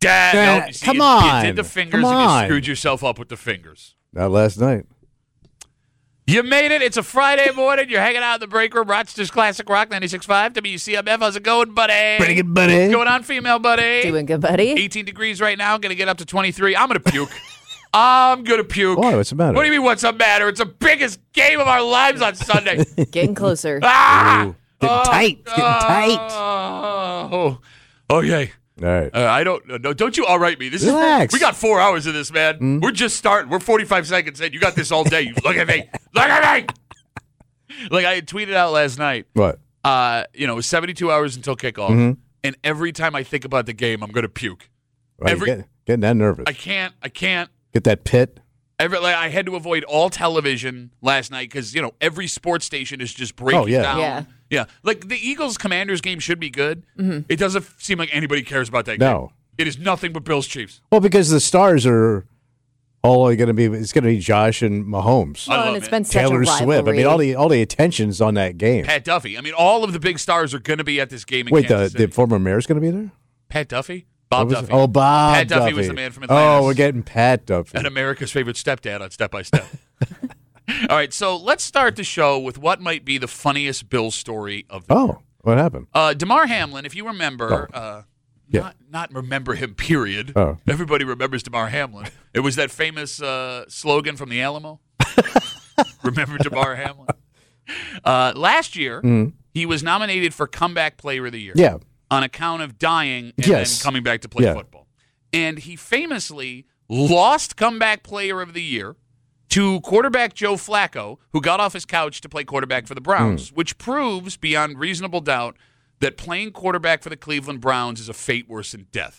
No, Come on. You did the fingers and you screwed yourself up with the fingers. Not last night. You made it. It's a Friday morning. You're hanging out in the break room. Rochester's Classic Rock 96.5 WCMF. How's it going, buddy? Pretty good, buddy. What's going on, female buddy? Doing good, buddy. 18 degrees right now. Going to get up to 23. I'm going to puke. I'm going to puke. Why? What's the matter? What do you mean, what's the matter? It's the biggest game of our lives on Sunday. Getting closer. Ooh, getting tight. It's getting tight. Oh, okay. All right. I don't know. Don't you all right me. Relax. We got 4 hours of this, man. We're just starting. We're 45 seconds in. You got this all day. You look at me. Look at me. Like I tweeted out last night. What? It was 72 hours until kickoff, and every time I think about the game, I'm going to puke. Right, getting that nervous. I can't. Get that pit. I had to avoid all television last night because every sports station is just breaking down. Yeah. Like the Eagles-Commanders game should be good. It doesn't seem like anybody cares about that game. No. It is nothing but Bills-Chiefs. Well, because the stars are all going to be. It's going to be Josh and Mahomes. Well, and it's been such Taylor a rivalry. Swift. I mean, all the attention's on that game. Pat Duffy. I mean, all of the big stars are going to be at this game in Wait, Kansas City. the former mayor's going to be there? Pat Duffy? Bob Duffy. Oh, Bob Pat Duffy was the man from Atlanta. Oh, we're getting Pat Duffy. And America's favorite stepdad on Step by Step. All right, so let's start the show with what might be the funniest Bills story of the year. What happened? Damar Hamlin, if you remember, not remember him, period. Oh. Everybody remembers Damar Hamlin. It was that famous slogan from the Alamo. Remember Damar Hamlin? Last year, he was nominated for Comeback Player of the Year. Yeah. On account of dying and then coming back to play football. And he famously lost Comeback Player of the Year to quarterback Joe Flacco, who got off his couch to play quarterback for the Browns, which proves beyond reasonable doubt that playing quarterback for the Cleveland Browns is a fate worse than death.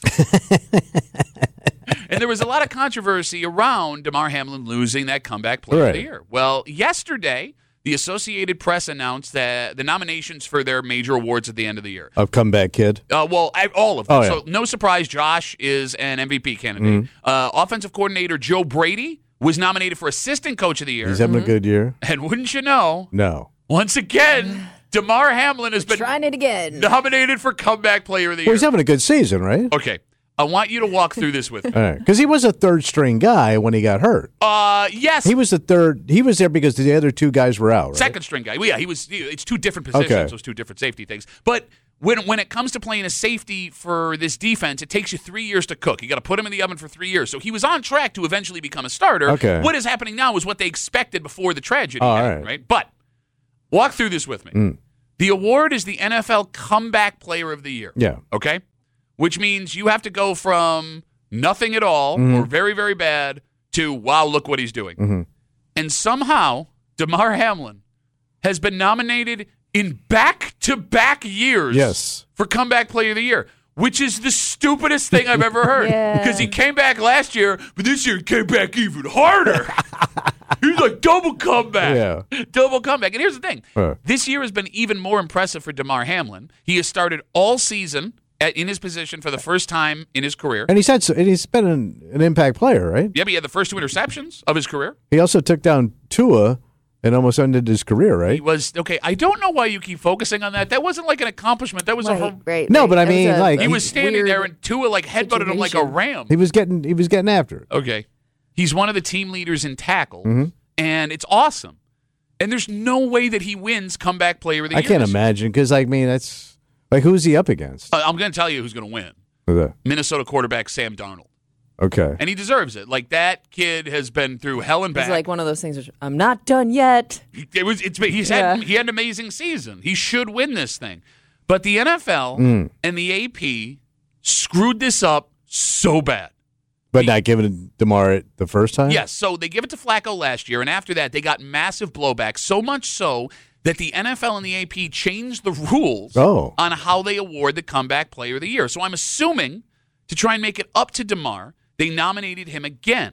And there was a lot of controversy around Damar Hamlin losing that Comeback Player of the Year. Well, yesterday, the Associated Press announced that the nominations for their major awards at the end of the year. Of Comeback Kid? All of them. Oh, yeah. So no surprise, Josh is an MVP candidate. Offensive coordinator Joe Brady was nominated for Assistant Coach of the Year. He's having a good year. And wouldn't you know, No. once again, Damar Hamlin has been Trying it again. nominated for Comeback Player of the Year. Well, he's having a good season, right? Okay. I want you to walk through this with me. All right. Because he was a third-string guy when he got hurt. Yes. He was the third. He was there because the other two guys were out, right? Second string guy. Well, yeah, it's two different positions, Okay. so it's two different safety things. But when it comes to playing a safety for this defense, it takes you 3 years to cook. You got to put him in the oven for 3 years. So he was on track to eventually become a starter. Okay. What is happening now is what they expected before the tragedy All happened, right. But walk through this with me. The award is the NFL Comeback Player of the Year. Yeah. Okay? Which means you have to go from nothing at all or very, very bad to, wow, look what he's doing. And somehow, Damar Hamlin has been nominated in back-to-back years for Comeback Player of the Year, which is the stupidest thing I've ever heard. Yeah. Because he came back last year, but this year he came back even harder. He's like double comeback. Yeah. Double comeback. And here's the thing. Huh. This year has been even more impressive for Damar Hamlin. He has started all season in his position for the first time in his career. And he's been an impact player, right? Yeah, but he had the first 2 interceptions of his career. He also took down Tua and almost ended his career, right? He was, okay, I don't know why you keep focusing on that. That wasn't like an accomplishment. That was a whole... Right. No, but I That was mean, a like, He was standing weird there and Tua like headbutted him like a situation. ram. He was getting after it. Okay. He's one of the team leaders in tackles, and it's awesome. And there's no way that he wins Comeback Player of the I Year. can't this year. imagine because, I mean, that's like, who's he up against? I'm going to tell you who's going to win. Who's that? Minnesota quarterback Sam Darnold. Okay. And he deserves it. Like, that kid has been through hell and back. It's like one of those things where I'm not done yet. He had an amazing season. He should win this thing. But the NFL and the AP screwed this up so bad. But not giving Damar it the first time? Yes, so they give it to Flacco last year, and after that they got massive blowback, so much so that the NFL and the AP changed the rules on how they award the Comeback Player of the Year. So I'm assuming, to try and make it up to Damar, they nominated him again.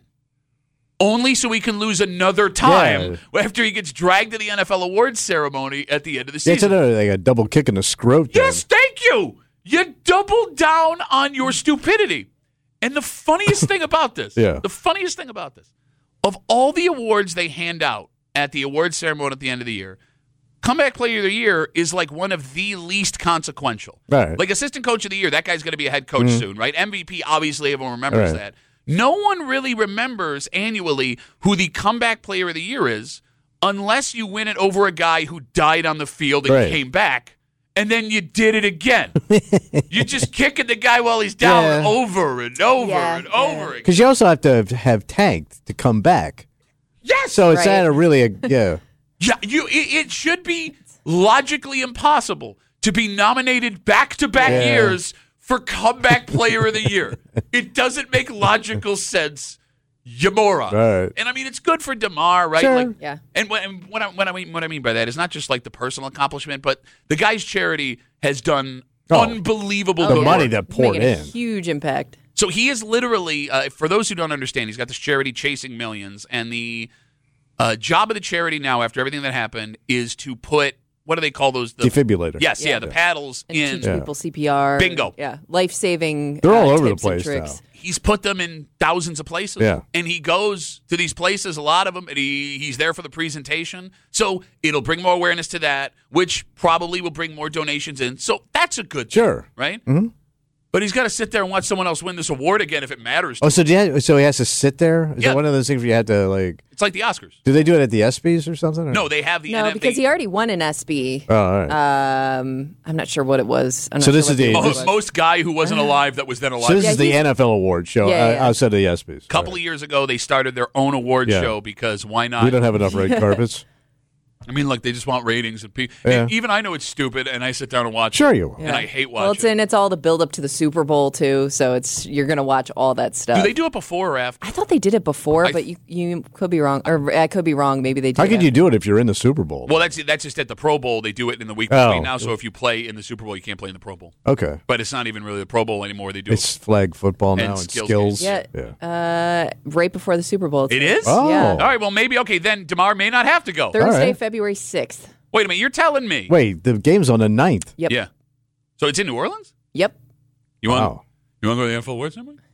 Only so he can lose another time after he gets dragged to the NFL awards ceremony at the end of the season. It's another like a double kick in the scrot. Yes, thank you. You doubled down on your stupidity. And the funniest thing about this, of all the awards they hand out at the awards ceremony at the end of the year, comeback player of the year is like one of the least consequential. Right. Like assistant coach of the year, that guy's going to be a head coach soon, right? MVP, obviously, everyone remembers that. No one really remembers annually who the comeback player of the year is unless you win it over a guy who died on the field and came back. And then you did it again. You're just kicking the guy while he's down over and over and over again. Because you also have to have tanked to come back. Yes. So it's not yeah. Yeah, it should be logically impossible to be nominated back-to-back years for comeback player of the year. It doesn't make logical sense. You moron. Right. And I mean, it's good for DeMar, right? Sure. Like, and what I mean by that is not just like the personal accomplishment, but the guy's charity has done unbelievable the good money work. that poured Making a in. huge impact. So he is literally, for those who don't understand, he's got this charity Chasing Millions, and the job of the charity now, after everything that happened, is to put, what do they call those? Defibrillator. Yes, the paddles And in. teach people CPR. Bingo. Yeah, life-saving. They're all over the tips and place tricks. now. He's put them in thousands of places. Yeah. And he goes to these places, a lot of them, and he's there for the presentation. So it'll bring more awareness to that, which probably will bring more donations in. So that's a good thing, right? Mm-hmm. But he's got to sit there and watch someone else win this award again if it matters to him. So he has to sit there? Is it one of those things where you have to, like... It's like the Oscars. Do they do it at the ESPYs or something? Or? No, they have the No, because he already won an ESPY. Oh, all right. I'm not sure what it was. I'm not So sure this what is the- award most, was. most guy who wasn't alive that was then alive. So this Yeah, is the he's- NFL award show outside of the ESPYs. A couple of years ago, they started their own award show because why not? We don't have enough red carpets. I mean, look, they just want ratings. And even I know it's stupid, and I sit down and watch Sure it. you will. And I hate watching Well, it's all the build up to the Super Bowl too, so you're going to watch all that stuff. Do they do it before or after? I thought they did it before, but you could be wrong, or I could be wrong. Maybe they did. How could you do it if you're in the Super Bowl? Well, that's just at the Pro Bowl. They do it in the week between now. So if you play in the Super Bowl, you can't play in the Pro Bowl. Okay. But it's not even really the Pro Bowl anymore. They do It's flag football now and skills. Yeah. Right before the Super Bowl. It is? Oh. Yeah. All right, well, maybe, okay, then DeMar may not have to go. Thursday, right. February 6th. Wait a minute, you're telling me. Wait, the game's on the 9th. Yep. Yeah. So it's in New Orleans? Yep. You want Wow. to go to the NFL Awards ceremony?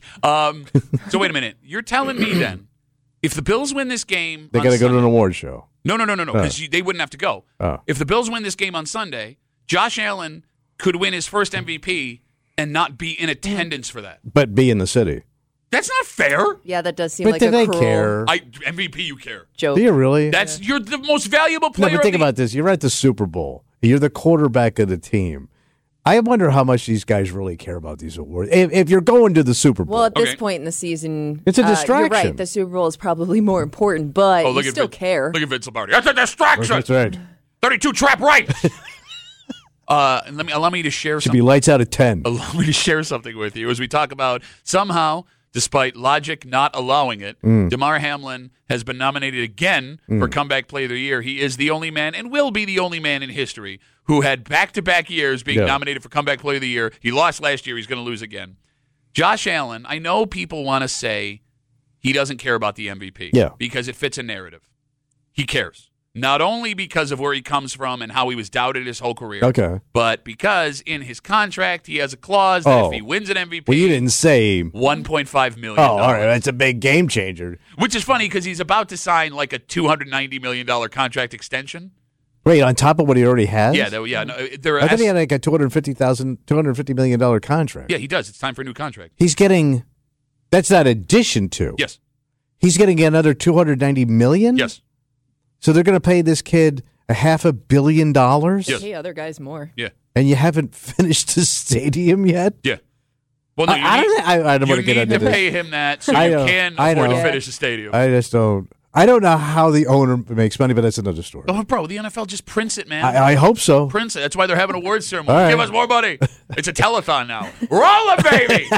So wait a minute. You're telling me then, if the Bills win this game They on got to go to an Sunday- award show. No, because they wouldn't have to go. Oh. If the Bills win this game on Sunday, Josh Allen could win his first MVP and not be in attendance for that. But be in the city. That's not fair. Yeah, that does seem But like do a they cruel care? MVP, you care. joke. Do you really? You're the most valuable player. No, but think about this. You're at the Super Bowl. You're the quarterback of the team. I wonder how much these guys really care about these awards. If you're going to the Super Bowl. Well, at this Okay. point in the season, It's a You're distraction. right. The Super Bowl is probably more important, but you still Vince, care. Look at Vince Lombardi. That's a distraction. That's right. 32 trap right. And allow me to share Should something. be lights out at 10. Allow me to share something with you as we talk about somehow, despite logic not allowing it, DeMar Hamlin has been nominated again for Comeback Player of the Year. He is the only man and will be the only man in history who had back-to-back years being nominated for Comeback Player of the Year. He lost last year. He's going to lose again. Josh Allen, I know people want to say he doesn't care about the MVP because it fits a narrative. He cares. Not only because of where he comes from and how he was doubted his whole career, but because in his contract he has a clause that if he wins an MVP, well, you didn't say $1.5 million. Oh, all right, that's a big game changer. Which is funny because he's about to sign like a $290 million contract extension. Wait, on top of what he already has? Yeah, I thought he had like a $250 million contract. Yeah, he does. It's time for a new contract. He's getting. That's not addition to. Yes. He's getting another $290 million. Yes. So they're going to pay this kid $500 million. Yes. Pay other guys more. Yeah. And you haven't finished the stadium yet. Yeah. Well, no, I don't want to get into You need to this. pay him that so you can afford to finish the stadium. I just don't. I don't know how the owner makes money, but that's another story. Oh, bro, the NFL just prints it, man. I hope so. Prints it. That's why they're having an awards ceremony. All right. Give us more money. It's a telethon now. Roll it, baby.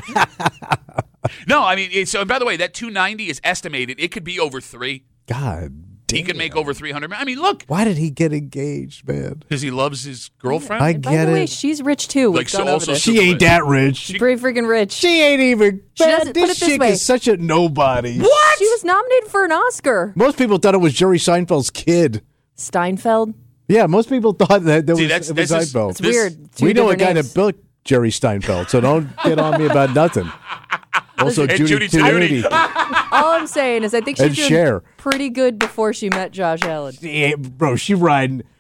No, I mean, so, and by the way, that 290 is estimated. It could be over 3. God damn. He could make over 300. I mean, look. Why did he get engaged, man? Because he loves his girlfriend. I And by get the way, it. she's rich too. We've Like, so gone over also this. She ain't that rich. She's pretty freaking rich. She ain't even. She doesn't- this put it this chick way. is such a nobody. What? She was nominated for an Oscar. Most people thought it was Jerry Seinfeld's kid. Steinfeld. Yeah, most people thought that See, it was Seinfeld. It's weird. Two We know a different guy names. that built Jerry Steinfeld, so don't get on me about nothing. Also, And Judy Judy Tenuti. All I'm saying is I think And she's doing Cher. pretty good before she met Josh Allen. Yeah, bro, she riding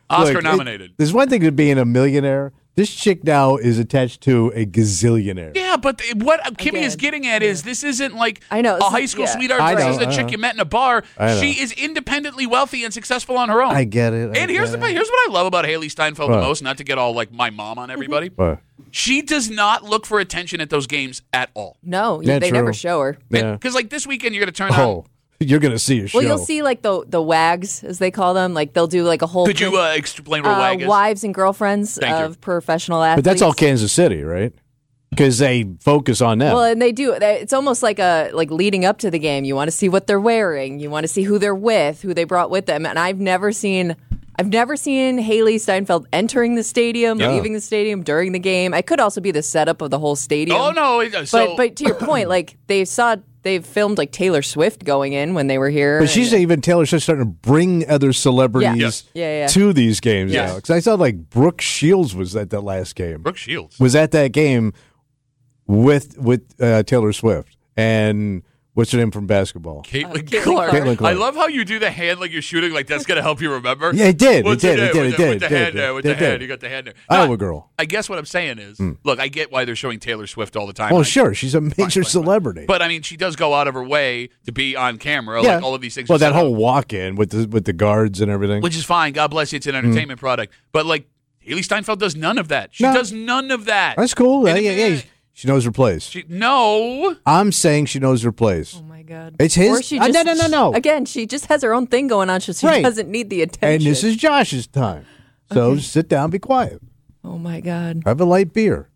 Oscar nominated. There's one thing to being a millionaire. This chick now is attached to a gazillionaire. Yeah, but what Kimmy is getting at is this isn't like I know, a high school sweetheart versus a chick you met in a bar. She is independently wealthy and successful on her own. I get it. And here's what I love about Haley Steinfeld the most, not to get all like my mom on everybody. She does not look for attention at those games at all. No, they never show her. Because like this weekend you're going to turn on. You're going to see a show. Well, you'll see like the WAGs, as they call them. Like they'll do like a whole. Could you explain what a WAG is? Wives and girlfriends of professional athletes. But that's all Kansas City, right? Because they focus on them. Well, and they do. It's almost like leading up to the game. You want to see what they're wearing. You want to see who they're with, who they brought with them. And I've never seen Haley Steinfeld entering the stadium, leaving the stadium during the game. It could also be the setup of the whole stadium. Oh no! But to your point, like they've filmed like Taylor Swift going in when they were here. But she's even Taylor Swift starting to bring other celebrities to these games now. Because I saw like Brooke Shields was at that last game. Brooke Shields was at that game with Taylor Swift and. What's her name from basketball? Caitlin Clark. I love how you do the hand like you're shooting, like that's going to help you remember. Yeah, it did. With the hand You got the hand there. Iowa girl. I guess what I'm saying is, look, I get why they're showing Taylor Swift all the time. Oh, sure. She's a major celebrity. But, I mean, she does go out of her way to be on camera, like all of these things. Well, that whole walk-in with the guards and everything. Which is fine. God bless you. It's an entertainment product. But, like, Haley Steinfeld does none of that. She does none of that. That's cool. Yeah. She knows her place. No. I'm saying she knows her place. Oh, my God. It's his? Or she just, no. Again, she just has her own thing going on, so she doesn't need the attention. And this is Josh's time. So sit down, be quiet. Oh, my God. Have a light beer.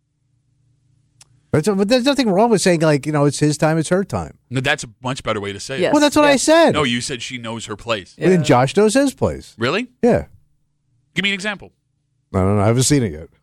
But there's nothing wrong with saying, like, it's his time, it's her time. No, that's a much better way to say it. Well, that's what I said. No, you said she knows her place. Yeah. And Josh knows his place. Really? Yeah. Give me an example. I don't know. I haven't seen it yet.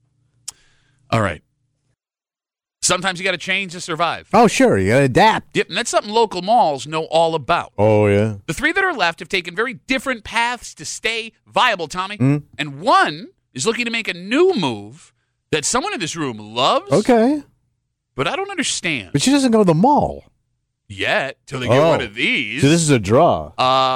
All right. Sometimes you got to change to survive. Oh, sure. You got to adapt. Yep, and that's something local malls know all about. Oh, yeah. The three that are left have taken very different paths to stay viable, Tommy. And one is looking to make a new move that someone in this room loves. Okay. But I don't understand. But she doesn't go to the mall. Yet, till they get one of these. So this is a draw.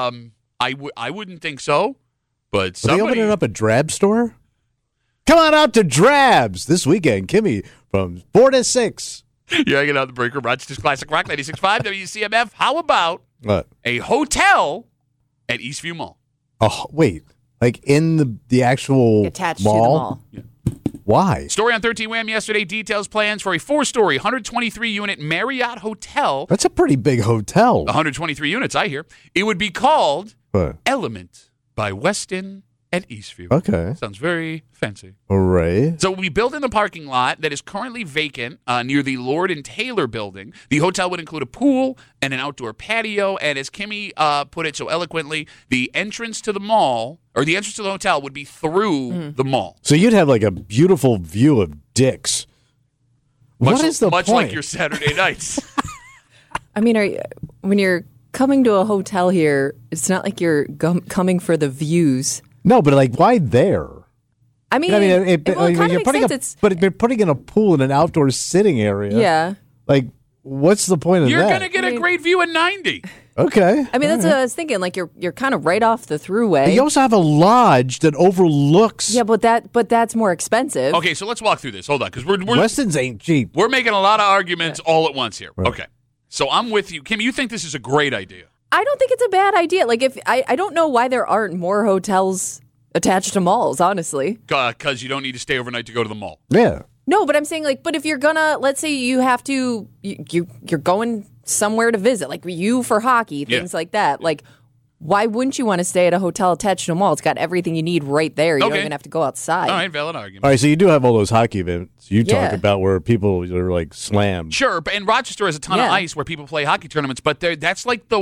I wouldn't think so. But somebody... Are they opening up a drab store? Come on out to Drabs this weekend, Kimmy, from 4 to 6. You're hanging out the break room, Rochester's Classic Rock 96.5 WCMF. How about a hotel at Eastview Mall? Oh, wait. Like in the actual attached mall? To the mall. Yeah. Why? Story on 13 Wham yesterday details plans for a 4-story, 123-unit Marriott hotel. That's a pretty big hotel. 123 units, I hear. It would be called Element by Westin at Eastview. Okay. Sounds very fancy. All right. So we built in the parking lot that is currently vacant near the Lord and Taylor building. The hotel would include a pool and an outdoor patio. And as Kimmy put it so eloquently, the entrance to the mall, or the entrance to the hotel, would be through the mall. So you'd have like a beautiful view of Dick's. What is the point? Much like your Saturday nights. I mean, when you're coming to a hotel here, it's not like you're coming for the views. No, but like, why there? I mean, you're putting in a pool in an outdoor sitting area. Yeah. Like, what's the point of that? You're going to get a great view at 90. Okay. I mean, that's what I was thinking. Like, you're kind of right off the thruway. You also have a lodge that overlooks. Yeah, but that's more expensive. Okay, so let's walk through this. Hold on, because Westin's ain't cheap. We're making a lot of arguments all at once here. Right. Okay, so I'm with you, Kim. You think this is a great idea? I don't think it's a bad idea. Like, if I don't know why there aren't more hotels attached to malls, honestly. Because you don't need to stay overnight to go to the mall. Yeah. No, but I'm saying, like, but if you're gonna, let's say you have to, you're going somewhere to visit, like you for hockey, things like that. Like, why wouldn't you want to stay at a hotel attached to a mall? It's got everything you need right there. You don't even have to go outside. All right, valid argument. All right, so you do have all those hockey events you talk about where people are like slammed. Sure, and Rochester has a ton of ice where people play hockey tournaments, but that's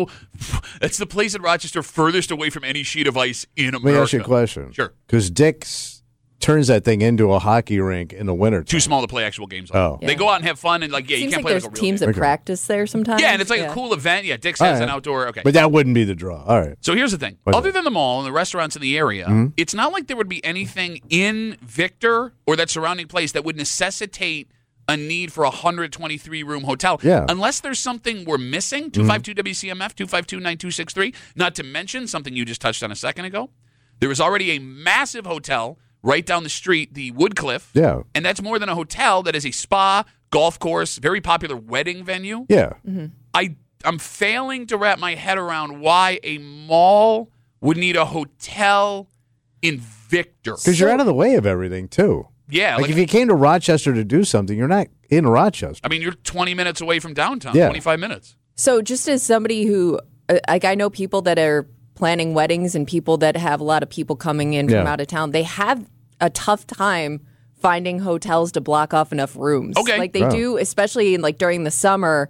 the place in Rochester furthest away from any sheet of ice in America. Let me ask you a question. Sure. Because Dick's turns that thing into a hockey rink in the winter. Too small to play actual games on. Oh. Yeah. They go out and have fun and you can't like play there's like a real teams game. that practice there sometimes. Yeah, and it's like a cool event. Yeah, Dick's has an outdoor. Okay, but that wouldn't be the draw. All right. So here's the thing. Other than the mall and the restaurants in the area, it's not like there would be anything in Victor or that surrounding place that would necessitate a need for a 123-room hotel. Yeah. Unless there's something we're missing, 252-WCMF, 252-9263, not to mention something you just touched on a second ago. There is already a massive hotel right down the street, the Woodcliff. Yeah. And that's more than a hotel. That is a spa, golf course, very popular wedding venue. Yeah. Mm-hmm. I'm failing to wrap my head around why a mall would need a hotel in Victor. Because you're out of the way of everything, too. Yeah. Like if you came to Rochester to do something, you're not in Rochester. I mean, you're 20 minutes away from downtown, 25 minutes. So just as somebody who, I know people that are planning weddings and people that have a lot of people coming in from out of town, they have a tough time finding hotels to block off enough rooms. Okay. Like they do, especially during the summer,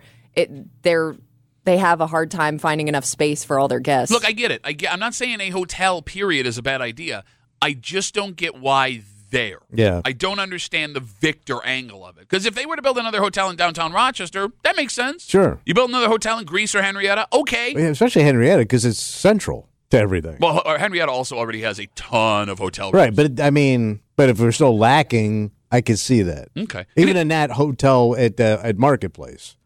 they have a hard time finding enough space for all their guests. Look, I get it. I'm not saying a hotel, period, is a bad idea. I just don't get why there. Yeah. I don't understand the Victor angle of it. Because if they were to build another hotel in downtown Rochester, that makes sense. Sure. You build another hotel in Greece or Henrietta, okay. Yeah, especially Henrietta, because it's central to everything. Well, Henrietta also already has a ton of hotel rooms. Right, but if we're still lacking, I could see that. Okay. Even in that hotel at Marketplace.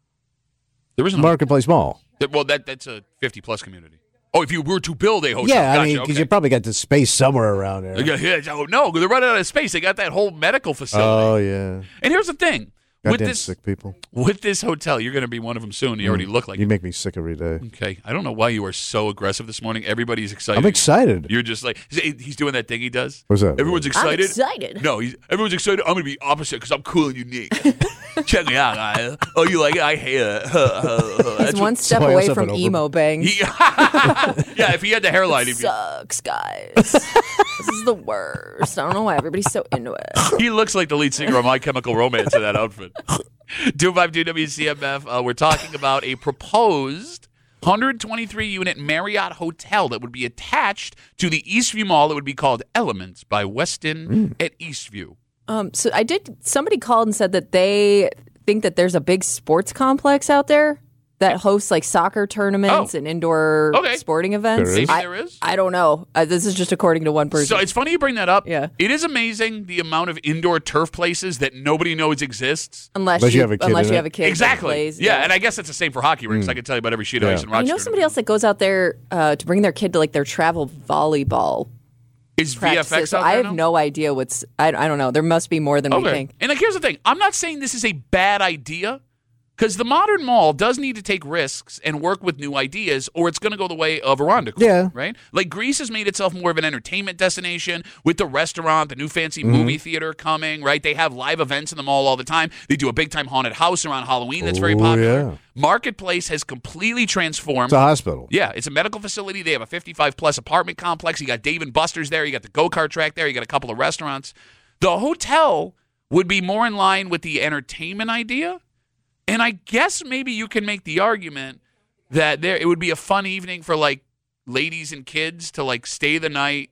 There isn't Marketplace Mall. Well, that's a 50-plus community. Oh, if you were to build a hotel. Yeah, gotcha, I mean, because you probably got the space somewhere around there. Oh, no, they're running out of space. They got that whole medical facility. Oh, yeah. And here's the thing. Goddamn sick people. With this hotel, you're going to be one of them soon. You already look like you make me sick every day. Okay. I don't know why you are so aggressive this morning. Everybody's excited. I'm excited. You're just like, he's doing that thing he does. What's that? Everyone's excited. I'm excited. No, everyone's excited. I'm going to be opposite because I'm cool and unique. Check me out, guys. Oh, you like it? I hate it. He's one step away from emo bangs. Yeah, if he had the hairline, he'd be. Sucks, guys. This is the worst. I don't know why everybody's so into it. He looks like the lead singer of My Chemical Romance in that outfit. 252 WCMF. We're talking about a proposed 123-unit Marriott hotel that would be attached to the Eastview Mall. It would be called Elements by Westin at Eastview. So somebody called and said that they think that there's a big sports complex out there that hosts like soccer tournaments and indoor sporting events. Maybe there is. I don't know. This is just according to one person. So it's funny you bring that up. Yeah. It is amazing the amount of indoor turf places that nobody knows exists. Unless you have a kid. Exactly. That plays, yeah, and I guess that's the same for hockey rinks. I can tell you about every sheet of ice in Rochester. I know somebody else that goes out there to bring their kid to like their travel volleyball. Is practices. VFX out I there have now? no idea what's. I don't know. There must be more than we think. And like, here's the thing. I'm not saying this is a bad idea. Because the modern mall does need to take risks and work with new ideas, or it's going to go the way of Arundel, right? Like Greece has made itself more of an entertainment destination with the restaurant, the new fancy movie theater coming, right? They have live events in the mall all the time. They do a big-time haunted house around Halloween that's very popular. Yeah. Marketplace has completely transformed. It's a hospital. Yeah, it's a medical facility. They have a 55-plus apartment complex. You got Dave & Buster's there. You got the go-kart track there. You got a couple of restaurants. The hotel would be more in line with the entertainment idea. And I guess maybe you can make the argument that it would be a fun evening for like ladies and kids to like stay the night,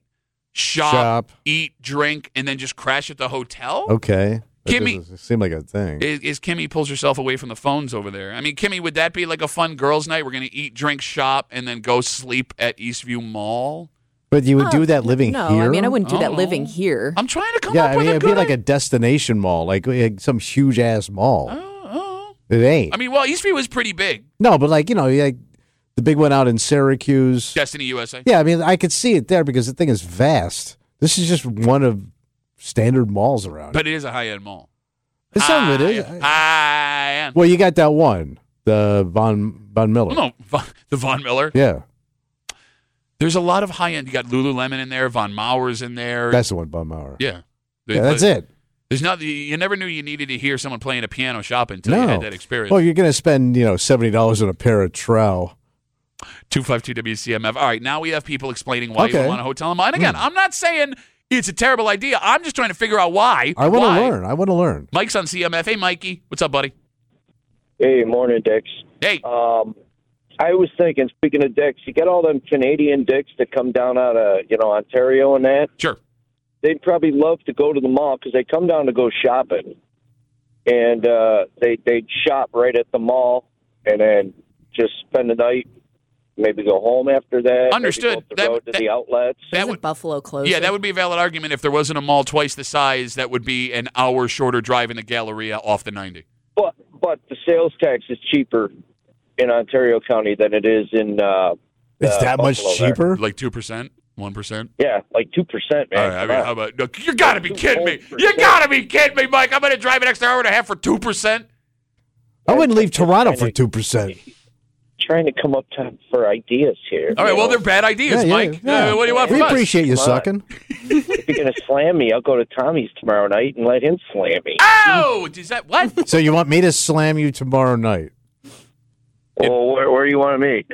shop, eat, drink, and then just crash at the hotel. Okay. Kimmy, seemed like a thing. Is Kimmy pulls herself away from the phones over there. I mean, Kimmy, would that be like a fun girls' night? We're going to eat, drink, shop, and then go sleep at Eastview Mall? But you would do that living here? No, I mean, I wouldn't do that living here. I'm trying to come up with a it'd be like a destination mall, like some huge-ass mall. It ain't. I mean, well, Eastview is pretty big. No, but like the big one out in Syracuse. Destiny USA. Yeah, I mean, I could see it there because the thing is vast. This is just one of standard malls around. But it is a high-end mall. Some of it is. High-end. Well, you got that one, the Von Miller. Well, no, the Von Miller. Yeah. There's a lot of high-end. You got Lululemon in there, Von Maurer's in there. That's the one, Von Maurer. Yeah. That's it. There's not. You never knew you needed to hear someone playing a piano shopping until you had that experience. Well, you're going to spend $70 on a pair of trowel. 252 WCMF. All right, now we have people explaining why you want a hotel in mind. Again, I'm not saying it's a terrible idea. I'm just trying to figure out why. I want to learn. Mike's on CMF. Hey, Mikey. What's up, buddy? Hey, morning, Dix. Hey. I was thinking, speaking of dicks, you get all them Canadian dicks that come down out of, Ontario and that. Sure. They'd probably love to go to the mall because they come down to go shopping. And they'd shop right at the mall and then just spend the night, maybe go home after that. Understood. Maybe go to the outlets. Isn't Buffalo close? Yeah, that would be a valid argument if there wasn't a mall twice the size that would be an hour shorter drive in the Galleria off the 90. But the sales tax is cheaper in Ontario County than it is in It's that much cheaper? Like 2%? 1%? Yeah, like 2%, man. All right, I mean, how about? No, you got to be kidding me! You got to be kidding me, Mike! I'm going to drive an extra hour and a half for 2%. I wouldn't leave Toronto for 2%. Trying to come up for ideas here. All right, well, they're bad ideas, Mike. Yeah. What do you want from We us? appreciate you sucking. If you're going to slam me, I'll go to Tommy's tomorrow night and let him slam me. Oh, is that what? So you want me to slam you tomorrow night? Well, where do you want to meet?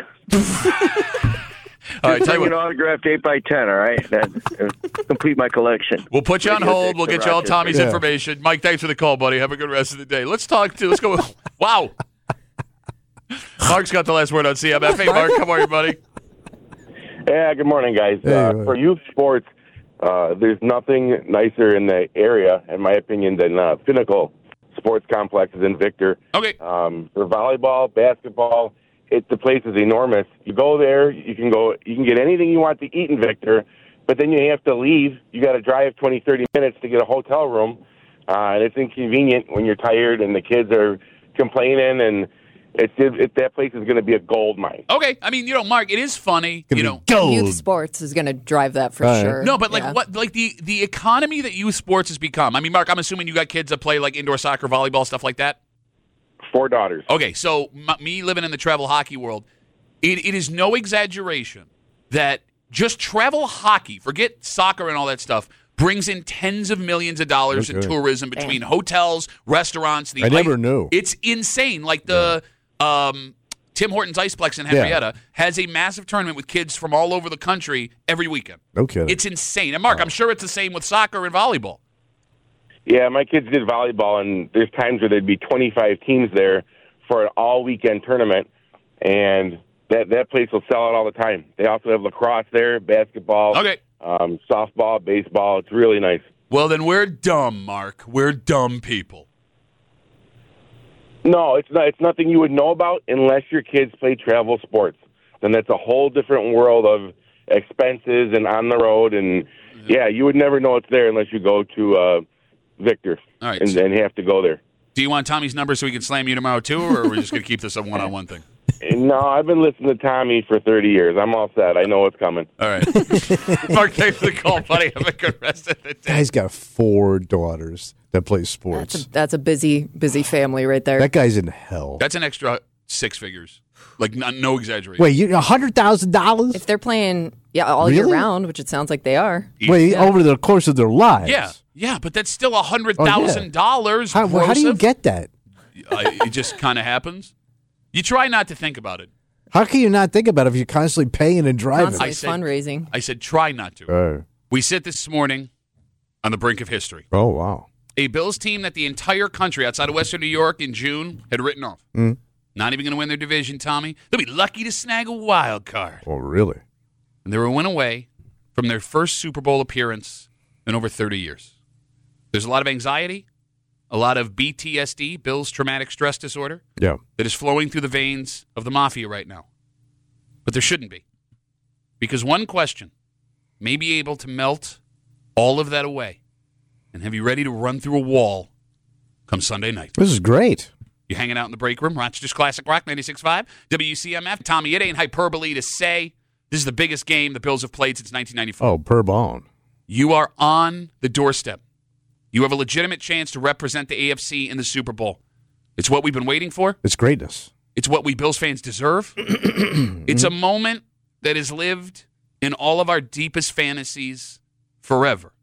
All right, tell you an what. autographed 8x10, all right? Then complete my collection. We'll put you on hold. We'll get you all Tommy's Yeah. information. Mike, thanks for the call, buddy. Have a good rest of the day. Let's go. Wow. Mark's got the last word on CMF. Hey, Mark, how are you, buddy? Yeah, good morning, guys. For youth sports, there's nothing nicer in the area, in my opinion, than Pinnacle Sports Complexes in Victor. Okay. For volleyball, basketball, the place is enormous. You go there, you can get anything you want to eat in Victor, but then you have to leave. You got to drive 20, 30 minutes to get a hotel room, and it's inconvenient when you're tired and the kids are complaining, and that place is going to be a gold mine. Okay. I mean, Mark, it is funny. Youth sports is going to drive that for sure. No, but the economy that youth sports has become. I mean, Mark, I'm assuming you got kids that play like indoor soccer, volleyball, stuff like that. 4 daughters. Okay, so me living in the travel hockey world, it is no exaggeration that just travel hockey, forget soccer and all that stuff, brings in tens of millions of dollars in tourism between hotels, restaurants. I never knew. It's insane. Like the Tim Hortons Iceplex in Henrietta has a massive tournament with kids from all over the country every weekend. No kidding. It's insane. And Mark, I'm sure it's the same with soccer and volleyball. Yeah, my kids did volleyball, and there's times where there'd be 25 teams there for an all-weekend tournament, and that place will sell out all the time. They also have lacrosse there, basketball, softball, baseball. It's really nice. Well, then we're dumb, Mark. We're dumb people. No, it's not. It's nothing you would know about unless your kids play travel sports. Then that's a whole different world of expenses and on the road, and you would never know it's there unless you go to Victor and have to go there. Do you want Tommy's number so we can slam you tomorrow too, or are we just going to keep this a one-on-one thing? No, I've been listening to Tommy for 30 years. I'm all set. I know what's coming. All right. Mark, thanks for the call, buddy. Have a good rest of the day. Guy's got 4 daughters that play sports. That's a busy family right there. That guy's in hell. That's an extra 6 figures. Like, no exaggeration. Wait, $100,000? If they're playing all year round, which it sound like they are. Wait, over the course of their lives? Yeah, but that's still $100,000. How do you get that? It just kind of happens. You try not to think about it. How can you not think about it if you're constantly paying and driving? Constantly fundraising. I said try not to. We sit this morning on the brink of history. Oh, wow. A Bills team that the entire country outside of Western New York in June had written off. Not even going to win their division, Tommy. They'll be lucky to snag a wild card. Oh, really? And they were a win away from their first Super Bowl appearance in over 30 years. There's a lot of anxiety, a lot of BTSD, Bill's traumatic stress disorder, that is flowing through the veins of the mafia right now. But there shouldn't be. Because one question may be able to melt all of that away and have you ready to run through a wall come Sunday night. This is great. You hanging out in the break room, Rochester's Classic Rock 96.5, WCMF. Tommy, it ain't hyperbole to say this is the biggest game the Bills have played since 1994. Oh, per bone. You are on the doorstep. You have a legitimate chance to represent the AFC in the Super Bowl. It's what we've been waiting for. It's greatness. It's what we Bills fans deserve. It's a moment that is lived in all of our deepest fantasies forever.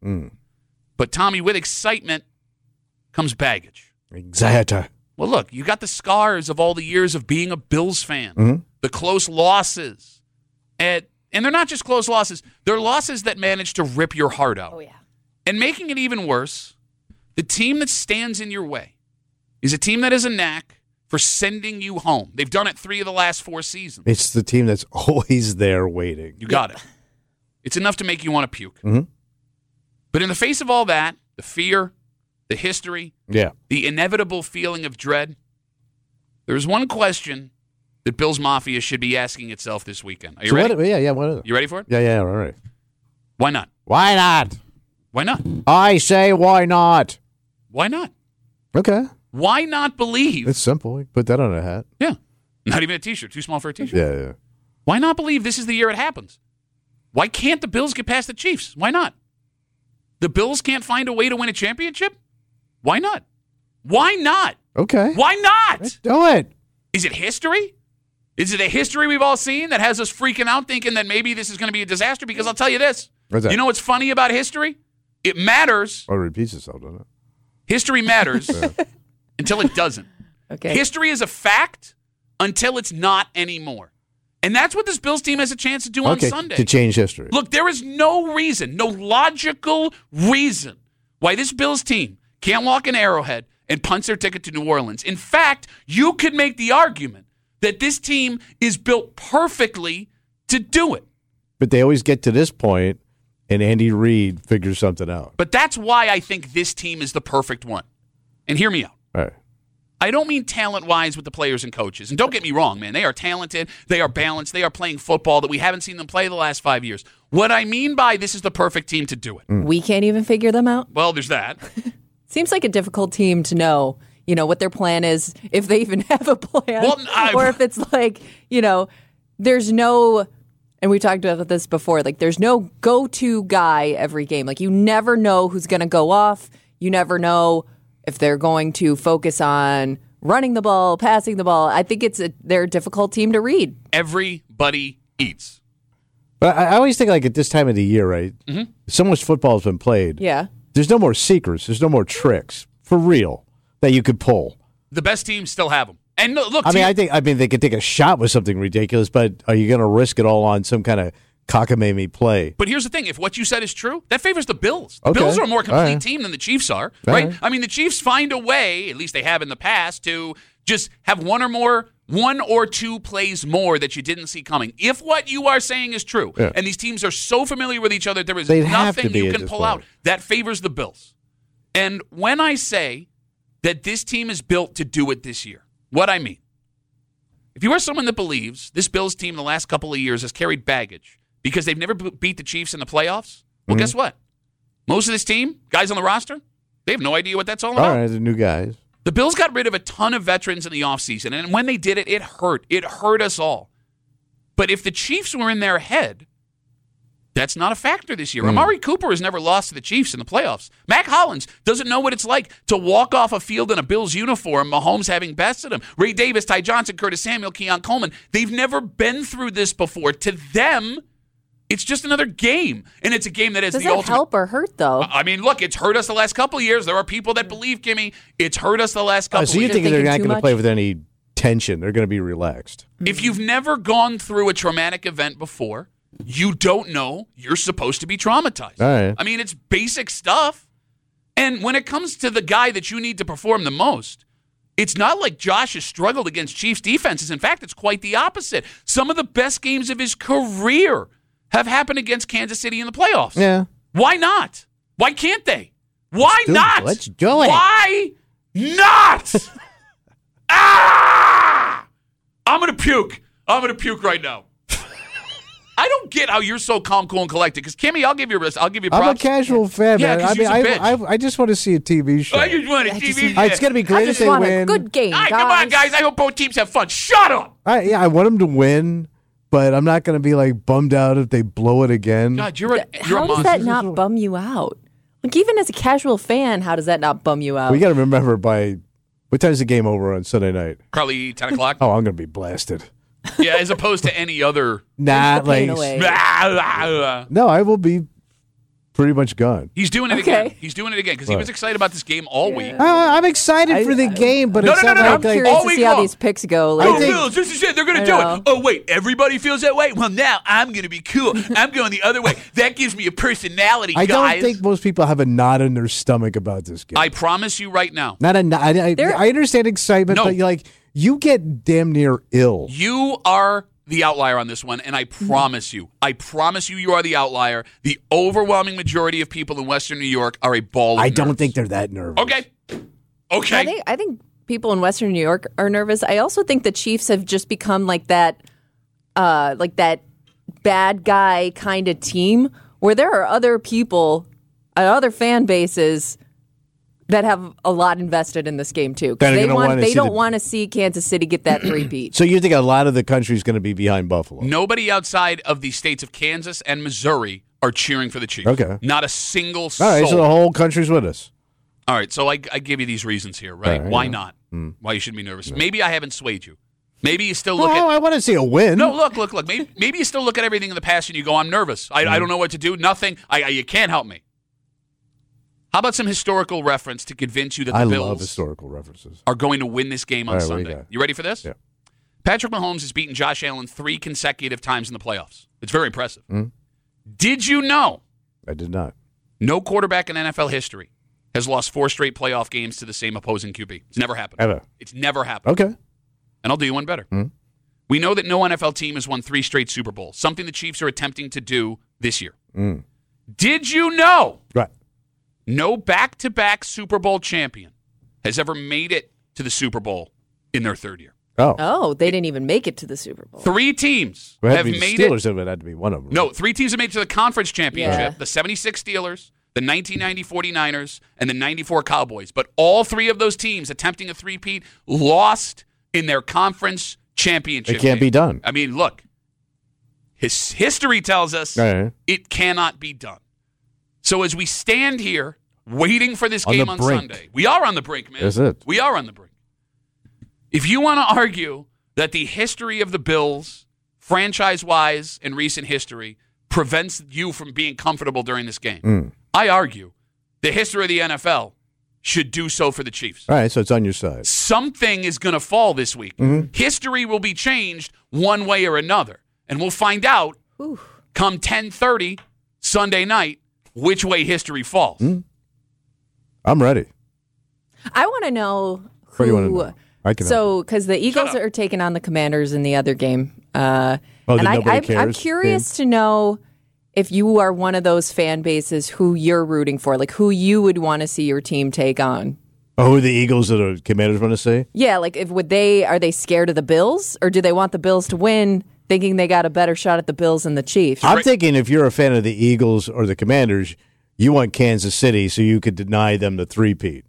But, Tommy, with excitement comes baggage. Anxiety. Well, look, you got the scars of all the years of being a Bills fan, the close losses. And they're not just close losses. They're losses that manage to rip your heart out. Oh, yeah. And making it even worse, the team that stands in your way is a team that has a knack for sending you home. They've done it 3 of the last 4 seasons. It's the team that's always there waiting. You got it. It's enough to make you want to puke. But in the face of all that, the fear, the history, the inevitable feeling of dread, there's one question that Bills Mafia should be asking itself this weekend. Are you ready? What is it? You ready for it? Yeah, all right. Why not? Why not? Why not? I say why not? Why not? Okay. Why not believe? It's simple. You put that on a hat. Yeah. Not even a T-shirt. Too small for a T-shirt. Yeah. Why not believe this is the year it happens? Why can't the Bills get past the Chiefs? Why not? The Bills can't find a way to win a championship? Why not? Why not? Okay. Why not? Let's do it. Is it history? Is it a history we've all seen that has us freaking out thinking that maybe this is going to be a disaster? Because I'll tell you this. What's that? You know what's funny about history? It matters. Oh, it repeats itself, doesn't it? History matters until it doesn't. Okay. History is a fact until it's not anymore. And that's what this Bills team has a chance to do on Sunday. To change history. Look, there is no reason, no logical reason why this Bills team can't walk in Arrowhead and punch their ticket to New Orleans. In fact, you could make the argument that this team is built perfectly to do it. But they always get to this point, and Andy Reid figures something out. But that's why I think this team is the perfect one. And hear me out. All right. I don't mean talent-wise with the players and coaches. And don't get me wrong, man. They are talented. They are balanced. They are playing football that we haven't seen them play the last 5 years. What I mean by this is the perfect team to do it. We can't even figure them out. Well, there's that. Seems like a difficult team to know, what their plan is, if they even have a plan. Well, or if it's like, there's no, and we talked about this before, like there's no go-to guy every game. Like you never know who's going to go off. You never know if they're going to focus on running the ball, passing the ball. I think they're a difficult team to read. Everybody eats. But I always think like at this time of the year, right? Mm-hmm. So much football has been played. Yeah. There's no more secrets. There's no more tricks for real that you could pull. The best teams still have them. And look, I mean, they could take a shot with something ridiculous, but are you going to risk it all on some kind of cockamamie play? But here's the thing. If what you said is true, that favors the Bills. The Okay. Bills are a more complete All right. team than the Chiefs are, All right? right. I mean, the Chiefs find a way, at least they have in the past, to just have one or two plays more that you didn't see coming. If what you are saying is true, Yeah. and these teams are so familiar with each other, there is They'd have to nothing be you at can this pull point. out. That favors the Bills. And when I say that this team is built to do it this year, what I mean, if you are someone that believes this Bills team the last couple of years has carried baggage because they've never beat the Chiefs in the playoffs, well, guess what? Most of this team, guys on the roster, they have no idea what that's all about. All right, the new guys. The Bills got rid of a ton of veterans in the offseason, and when they did it, it hurt. It hurt us all. But if the Chiefs were in their head, that's not a factor this year. Amari Cooper has never lost to the Chiefs in the playoffs. Mac Hollins doesn't know what it's like to walk off a field in a Bills uniform, Mahomes having bested him. Ray Davis, Ty Johnson, Curtis Samuel, Keon Coleman, they've never been through this before. To them, it's just another game, and it's a game that is Does the that ultimate. help or hurt, though? I mean, look, it's hurt us the last couple of years. There are people that believe, Kimmy, it's hurt us the last couple So of you years. think they're thinking not too going to much? play with any tension? They're going to be relaxed. If you've never gone through a traumatic event before, you don't know you're supposed to be traumatized. All right. I mean, it's basic stuff. And when it comes to the guy that you need to perform the most, it's not like Josh has struggled against Chiefs defenses. In fact, it's quite the opposite. Some of the best games of his career have happened against Kansas City in the playoffs. Yeah. Why not? Why can't they? Why not? Let's do it. Why not? Ah! I'm going to puke. I'm going to puke right now. I don't get how you're so calm, cool, and collected. Because Kimmy, I'll give you props. I'm a casual fan, Yeah, man. 'cause I mean, you're a bitch. I just want to see a TV show. I just want a TV. It's going to be I great if just they want win. a good game, All right, guys. come on, guys. I hope both teams have fun. Shut up. I want them to win, but I'm not going to be like bummed out if they blow it again. God, you're a How does monster. that not bum you out? Like, even as a casual fan, how does that not bum you out? We got to remember by what time's the game over on Sunday night? Probably 10 o'clock. Oh, I'm going to be blasted. Yeah, as opposed to any other. Not the pain like away. no, I will be pretty much gone. He's doing it Okay. again. He's doing it again because he was excited about this game all week. I'm excited for the game, but No, it's no, not no, no. I'm like curious all to week see how long. these picks go. Oh, Like, Bills, this is it. They're going to I do know. it. Oh, wait, everybody feels that way? Well, now I'm going to be cool. I'm going the other way. That gives me a personality, I don't guys. think most people have a knot in their stomach about this game. I promise you right now, Not a knot. I understand excitement, No. but you get damn near ill. you are the outlier on this one, and I promise you you are the outlier. The overwhelming majority of people in Western New York are a ball of I don't nerds. think they're that nervous. Okay. I think people in Western New York are nervous. I also think the Chiefs have just become like that bad guy kind of team where there are other people, other fan bases that have a lot invested in this game too. That are They gonna wanna see don't the- want to see Kansas City get that three-peat. So you think a lot of the country is going to be behind Buffalo? Nobody outside of the states of Kansas and Missouri are cheering for the Chiefs. Okay. Not a single soul. All right, so the whole country's with us. All right, so I give you these reasons here, right? All right, Why yeah. not? Why you shouldn't be nervous. Maybe I haven't swayed you. Maybe you still look Well, at... I want to see a win. No, look. Maybe you still look at everything in the past and you go, I'm nervous. I don't know what to do. Nothing. You can't help me. How about some historical reference to convince you that the I love Bills historical references. are going to win this game on All right, what do you Sunday? got? You ready for this? Yeah. Patrick Mahomes has beaten Josh Allen 3 consecutive times in the playoffs. It's very impressive. Did you know I did not. no quarterback in NFL history has lost 4 straight playoff games to the same opposing QB? It's never happened. Ever. It's never happened. Okay. And I'll do you one better. We know that no NFL team has won 3 straight Super Bowls, something the Chiefs are attempting to do this year. Did you know Right. no back-to-back Super Bowl champion has ever made it to the Super Bowl in their 3rd year? Oh, they didn't even make it to the Super Bowl. 3 teams Well, it have had to be made the it. Steelers. It would have to be one of them. No, 3 teams have made it to the conference championship. Yeah. The 76 Steelers, the 1990 49ers, and the 94 Cowboys. But all 3 of those teams attempting a three-peat lost in their conference championship. It can't game. be done. I mean, look, history tells us All right. it cannot be done. So as we stand here waiting for this On game the on brink. Sunday, we are on the brink, man. That's it. We are on the brink. If you want to argue that the history of the Bills, franchise-wise in recent history, prevents you from being comfortable during this game, I argue the history of the NFL should do so for the Chiefs. All right, so it's on your side. Something is going to fall this week. History will be changed one way or another, and we'll find out come 10:30 Sunday night which way history falls. I'm ready. I want to know What do you who. wanna know? I can So, because the Eagles up. are taking on the Commanders in the other game, the and nobody I'm cares curious to know if you are one of those fan bases who you're rooting for, like who you would want to see your team take on. Oh, who the Eagles or the Commanders want to say? Yeah, like are they scared of the Bills, or do they want the Bills to win, thinking they got a better shot at the Bills and the Chiefs? I'm thinking if you're a fan of the Eagles or the Commanders, you want Kansas City so you could deny them the three-peat.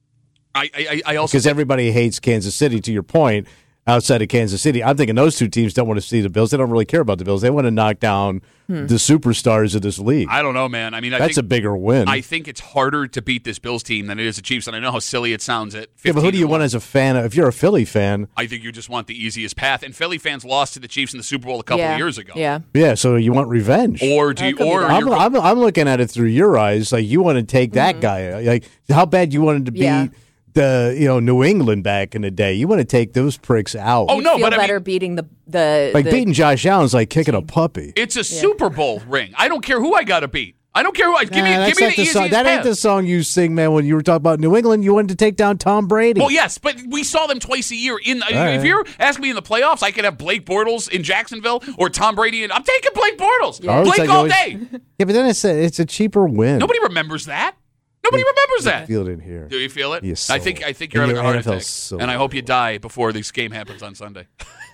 I also Because everybody hates Kansas City, to your point, outside of Kansas City. I'm thinking those two teams don't want to see the Bills. They don't really care about the Bills. They want to knock down the superstars of this league. I don't know, man. I mean, That's a bigger win. I think it's harder to beat this Bills team than it is the Chiefs, and I know how silly it sounds at 15 yeah, but who do you want as a fan? If you're a Philly fan, I think you just want the easiest path. And Philly fans lost to the Chiefs in the Super Bowl a couple of years ago. Yeah. yeah, so you want revenge. Or do you? could be Or that. you're I'm looking at it through your eyes. Like you want to take that guy. Like how bad you wanted to beat Yeah. the New England back in the day. You want to take those pricks out. Oh, You'd no, feel but I better mean- beating the beating Josh Allen's like kicking a puppy. It's a Super Bowl ring. I don't care who I got to beat. I don't care who I give me. Nah, Give that's me not the song. easiest That ain't path. the song you sing, man. When you were talking about New England, you wanted to take down Tom Brady. Well, yes, but we saw them twice a year. If right. you're asking me in the playoffs, I could have Blake Bortles in Jacksonville or Tom Brady. I'm taking Blake Bortles. I always Blake like all always- day. Yeah, but then it's a cheaper win. Nobody remembers that. Nobody remembers that. Feel it in here. Do you feel it? Yes, I so- think you're and having a your heart NFL attack, so and I hope you die before this game happens on Sunday.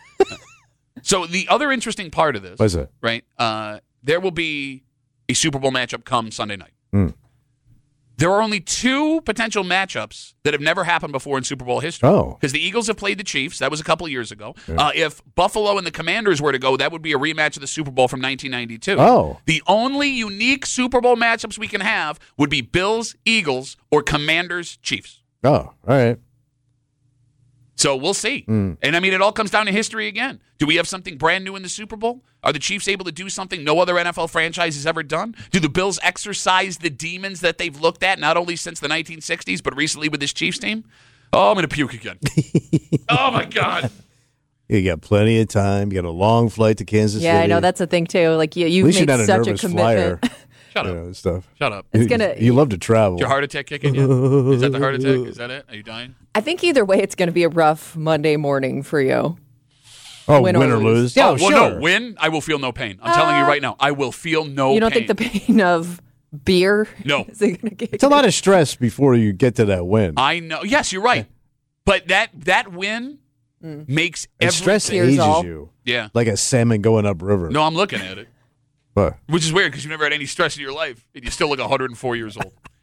So the other interesting part of this, What's that? right? There will be a Super Bowl matchup come Sunday night. There are only 2 potential matchups that have never happened before in Super Bowl history. Oh. Because the Eagles have played the Chiefs. That was a couple of years ago. If Buffalo and the Commanders were to go, that would be a rematch of the Super Bowl from 1992. Oh. The only unique Super Bowl matchups we can have would be Bills, Eagles, or Commanders, Chiefs. Oh, all right. So we'll see. And I mean, it all comes down to history again. Do we have something brand new in the Super Bowl? Are the Chiefs able to do something no other NFL franchise has ever done? Do the Bills exercise the demons that they've looked at, not only since the 1960s, but recently with this Chiefs team? Oh, I'm going to puke again. Oh, my God. You got plenty of time. You got a long flight to Kansas City. Yeah, I know that's the thing too. Like you've At least you're made not a such a nervous commitment. flyer. Shut You up. know, stuff. Shut up. It's gonna. You love to travel. Is your heart attack kicking yet? Is that the heart attack? Is that it? Are you dying? I think either way, it's going to be a rough Monday morning for you. Oh, win or lose. Yeah, well, sure. no. Win, I will feel no pain. I'm telling you right now, I will feel no pain. You don't think the pain of beer? No. Is it gonna get It's a lot of stress before you get to that win. I know. Yes, you're right. But that win makes And everything. stress Here's ages all. you. Yeah. Like a salmon going upriver. No, I'm looking at it. What? Which is weird because you never had any stress in your life, and you still look 104 years old.